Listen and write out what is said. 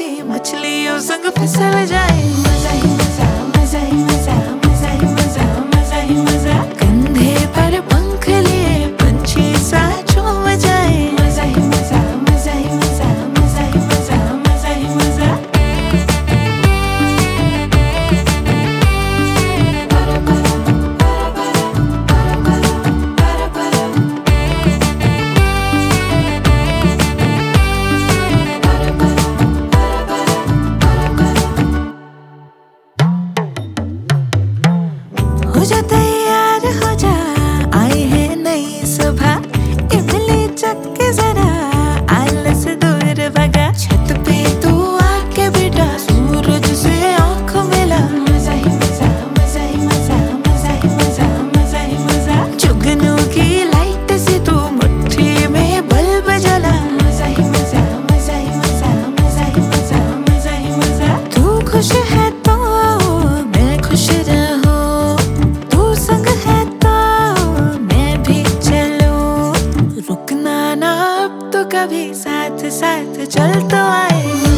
उड़ती मछलियों संग फिसल जाए। मजा ही मजा, मजा ही मजा, मजा ही मजा, मजा ही मजा। कंधे पर पंख लिए पंछी सा झूम जाए। मजा ही मजा, मजा ही मजा, मजा ही मजा, मजा ही मजा। हो जा तैयार हो जा, आई है नई सुबह। इमली चक्के जरा आलस दूर भगा। छत पे तू आके बेटा सूरज से आँख मिला। मजा ही मजा, मजा ही मजा, मजा ही मजा, मजा ही मजा। जुगनू की लाइट से तू मुट्ठी में बल्ब जला। मजा ही मजा, मजा ही मजा, मजा ही मजा, मजा ही मजा। तू खुश है तो मैं खुश रहूं, तू संग है तो मैं भी चलूं। रुकना ना अब तो कभी, साथ साथ चल तो आए।